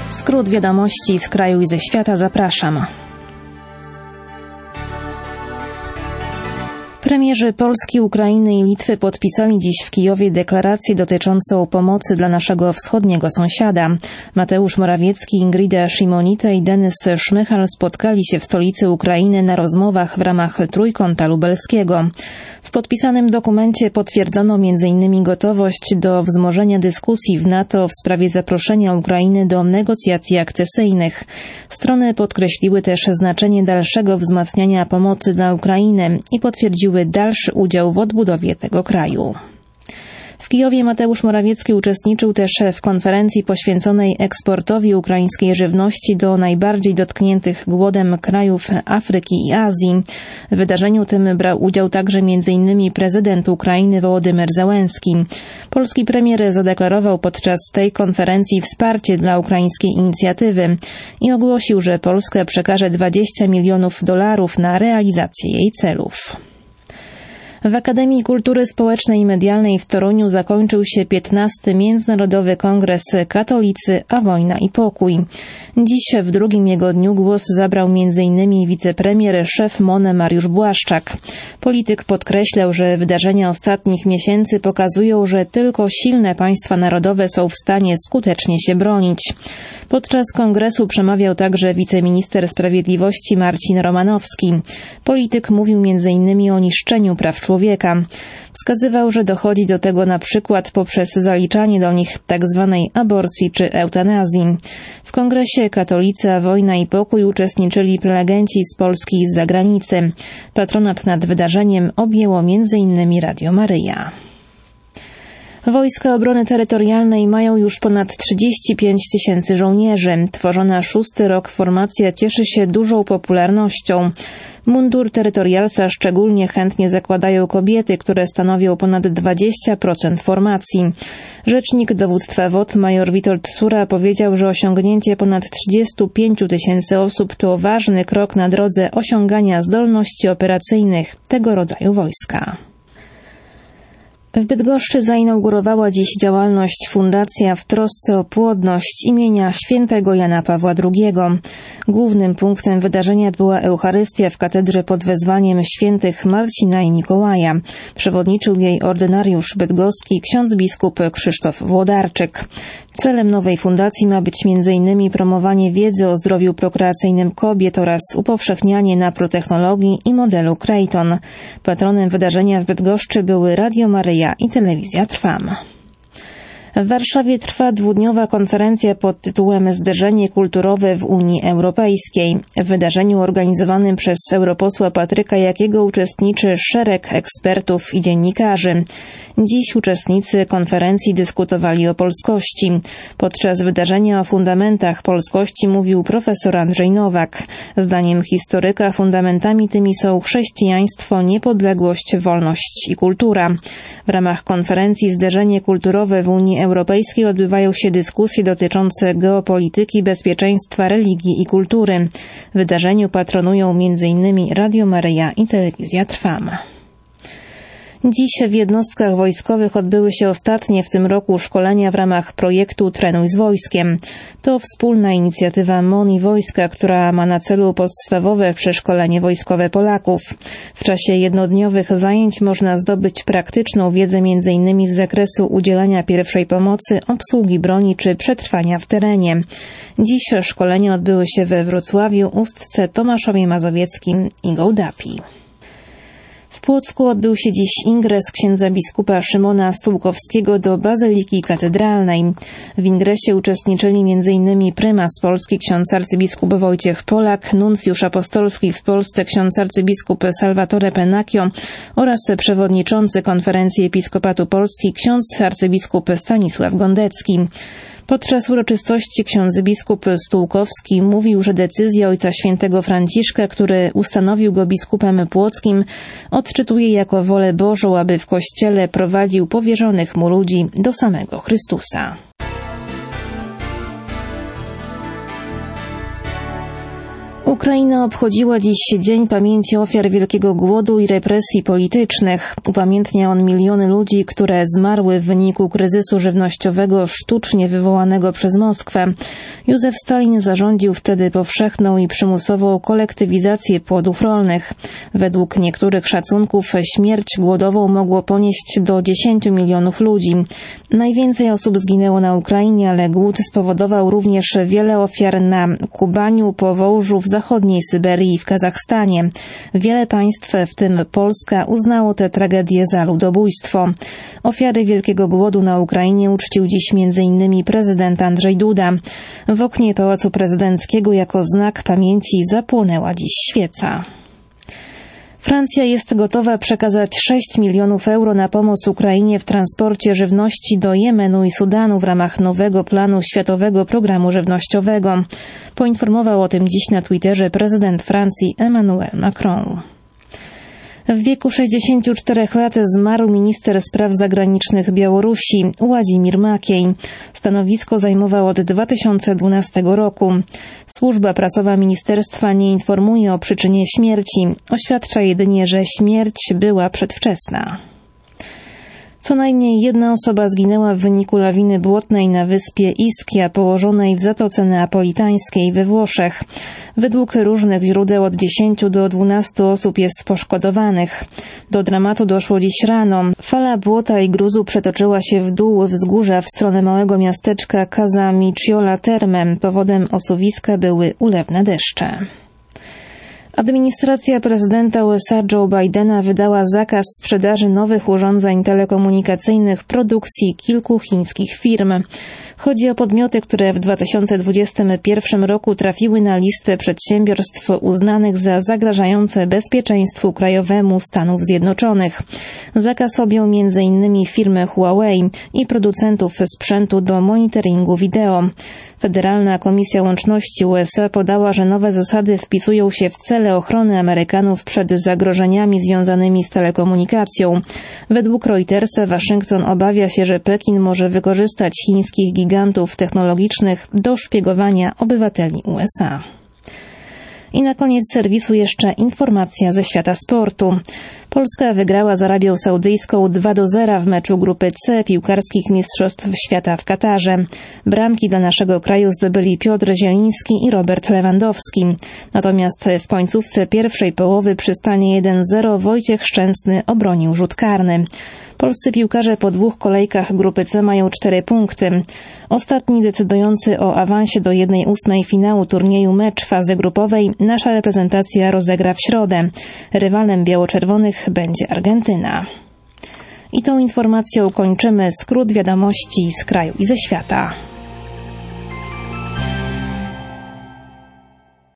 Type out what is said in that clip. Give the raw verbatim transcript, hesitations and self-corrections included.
Skrót wiadomości z kraju i ze świata, zapraszam. Premierzy Polski, Ukrainy i Litwy podpisali dziś w Kijowie deklarację dotyczącą pomocy dla naszego wschodniego sąsiada. Mateusz Morawiecki, Ingrida Szymonita i Denys Szmychal spotkali się w stolicy Ukrainy na rozmowach w ramach Trójkąta Lubelskiego. W podpisanym dokumencie potwierdzono między innymi gotowość do wzmożenia dyskusji w NATO w sprawie zaproszenia Ukrainy do negocjacji akcesyjnych. Strony podkreśliły też znaczenie dalszego wzmacniania pomocy dla Ukrainy i potwierdziły dalszy udział w odbudowie tego kraju. W Kijowie Mateusz Morawiecki uczestniczył też w konferencji poświęconej eksportowi ukraińskiej żywności do najbardziej dotkniętych głodem krajów Afryki i Azji. W wydarzeniu tym brał udział także między innymi prezydent Ukrainy Wołodymyr Zełenski. Polski premier zadeklarował podczas tej konferencji wsparcie dla ukraińskiej inicjatywy i ogłosił, że Polska przekaże dwadzieścia milionów dolarów na realizację jej celów. W Akademii Kultury Społecznej i Medialnej w Toruniu zakończył się piętnasty Międzynarodowy Kongres Katolicy, a wojna i pokój. Dziś w drugim jego dniu głos zabrał między innymi wicepremier szef M O N E Mariusz Błaszczak. Polityk podkreślał, że wydarzenia ostatnich miesięcy pokazują, że tylko silne państwa narodowe są w stanie skutecznie się bronić. Podczas kongresu przemawiał także wiceminister sprawiedliwości Marcin Romanowski. Polityk mówił między innymi o niszczeniu praw człowieka. Wskazywał, że dochodzi do tego na przykład poprzez zaliczanie do nich tzw. aborcji czy eutanazji. W kongresie Katolicy, a wojna i pokój uczestniczyli prelegenci z Polski i z zagranicy. Patronat nad wydarzeniem objęło między innymi Radio Maryja. Wojska Obrony Terytorialnej mają już ponad trzydzieści pięć tysięcy żołnierzy. Tworzona szósty rok formacja cieszy się dużą popularnością. Mundur terytorialsa szczególnie chętnie zakładają kobiety, które stanowią ponad dwadzieścia procent formacji. Rzecznik dowództwa W O T major Witold Sura powiedział, że osiągnięcie ponad trzydzieści pięć tysięcy osób to ważny krok na drodze osiągania zdolności operacyjnych tego rodzaju wojska. W Bydgoszczy zainaugurowała dziś działalność Fundacja w trosce o płodność imienia świętego Jana Pawła drugiego. Głównym punktem wydarzenia była Eucharystia w katedrze pod wezwaniem świętych Marcina i Mikołaja. Przewodniczył jej ordynariusz bydgoski ksiądz biskup Krzysztof Włodarczyk. Celem nowej fundacji ma być między innymi promowanie wiedzy o zdrowiu prokreacyjnym kobiet oraz upowszechnianie naprotechnologii i modelu Creighton. Patronem wydarzenia w Bydgoszczy były Radio Maryja i Telewizja Trwam. W Warszawie trwa dwudniowa konferencja pod tytułem Zderzenie kulturowe w Unii Europejskiej. W wydarzeniu organizowanym przez europosła Patryka Jakiego uczestniczy szereg ekspertów i dziennikarzy. Dziś uczestnicy konferencji dyskutowali o polskości. Podczas wydarzenia o fundamentach polskości mówił profesor Andrzej Nowak. Zdaniem historyka fundamentami tymi są chrześcijaństwo, niepodległość, wolność i kultura. W ramach konferencji Zderzenie kulturowe w Unii Europejskiej Europejskiej odbywają się dyskusje dotyczące geopolityki, bezpieczeństwa, religii i kultury. W wydarzeniu patronują między innymi Radio Maryja i Telewizja Trwam. Dziś w jednostkach wojskowych odbyły się ostatnie w tym roku szkolenia w ramach projektu Trenuj z wojskiem. To wspólna inicjatywa M O N i wojska, która ma na celu podstawowe przeszkolenie wojskowe Polaków. W czasie jednodniowych zajęć można zdobyć praktyczną wiedzę między innymi z zakresu udzielania pierwszej pomocy, obsługi broni czy przetrwania w terenie. Dziś szkolenia odbyły się we Wrocławiu, Ustce, Tomaszowie Mazowieckim i Gołdapi. W Płocku odbył się dziś ingres księdza biskupa Szymona Stułkowskiego do Bazyliki Katedralnej. W ingresie uczestniczyli między innymi prymas Polski ksiądz arcybiskup Wojciech Polak, nuncjusz apostolski w Polsce ksiądz arcybiskup Salvatore Pennacchio oraz przewodniczący Konferencji Episkopatu Polski ksiądz arcybiskup Stanisław Gondecki. Podczas uroczystości ksiądz biskup Stułkowski mówił, że decyzja Ojca Świętego Franciszka, który ustanowił go biskupem płockim, odczytuje jako wolę Bożą, aby w Kościele prowadził powierzonych mu ludzi do samego Chrystusa. Ukraina obchodziła dziś Dzień Pamięci Ofiar Wielkiego Głodu i represji politycznych. Upamiętnia on miliony ludzi, które zmarły w wyniku kryzysu żywnościowego sztucznie wywołanego przez Moskwę. Józef Stalin zarządził wtedy powszechną i przymusową kolektywizację płodów rolnych. Według niektórych szacunków śmierć głodową mogło ponieść do dziesięciu milionów ludzi. Najwięcej osób zginęło na Ukrainie, ale głód spowodował również wiele ofiar na Kubaniu, Powołżu, w zachodniej Syberii i w Kazachstanie. Wiele państw, w tym Polska, uznało tę tragedię za ludobójstwo. Ofiary Wielkiego Głodu na Ukrainie uczcił dziś między innymi prezydent Andrzej Duda. W oknie Pałacu Prezydenckiego jako znak pamięci zapłonęła dziś świeca. Francja jest gotowa przekazać sześć milionów euro na pomoc Ukrainie w transporcie żywności do Jemenu i Sudanu w ramach nowego planu Światowego Programu Żywnościowego. Poinformował o tym dziś na Twitterze prezydent Francji Emmanuel Macron. W wieku sześćdziesięciu czterech lat zmarł minister spraw zagranicznych Białorusi Władimir Makiej. Stanowisko zajmował od dwa tysiące dwunastego roku. Służba prasowa ministerstwa nie informuje o przyczynie śmierci. Oświadcza jedynie, że śmierć była przedwczesna. Co najmniej jedna osoba zginęła w wyniku lawiny błotnej na wyspie Ischia, położonej w Zatoce Neapolitańskiej we Włoszech. Według różnych źródeł od dziesięciu do dwunastu osób jest poszkodowanych. Do dramatu doszło dziś rano. Fala błota i gruzu przetoczyła się w dół wzgórza w stronę małego miasteczka Casa Micciola Terme. Powodem osuwiska były ulewne deszcze. Administracja prezydenta U S A Joe Bidena wydała zakaz sprzedaży nowych urządzeń telekomunikacyjnych produkcji kilku chińskich firm. Chodzi o podmioty, które w dwa tysiące dwudziestym pierwszym roku trafiły na listę przedsiębiorstw uznanych za zagrażające bezpieczeństwu krajowemu Stanów Zjednoczonych. Zakaz objął między innymi firmę Huawei i producentów sprzętu do monitoringu wideo. Federalna Komisja Łączności U S A podała, że nowe zasady wpisują się w cele ochrony Amerykanów przed zagrożeniami związanymi z telekomunikacją. Według Reutersa Waszyngton obawia się, że Pekin może wykorzystać chińskich gigantów technologicznych do szpiegowania obywateli U S A. I na koniec serwisu jeszcze informacja ze świata sportu. Polska wygrała z Arabią Saudyjską dwa do zera w meczu grupy C piłkarskich mistrzostw świata w Katarze. Bramki dla naszego kraju zdobyli Piotr Zieliński i Robert Lewandowski. Natomiast w końcówce pierwszej połowy przy stanie jeden zero Wojciech Szczęsny obronił rzut karny. Polscy piłkarze po dwóch kolejkach grupy C mają cztery punkty. Ostatni decydujący o awansie do jednej ósmej finału turnieju mecz fazy grupowej nasza reprezentacja rozegra w środę. Rywalem biało-czerwonych będzie Argentyna. I tą informacją kończymy skrót wiadomości z kraju i ze świata.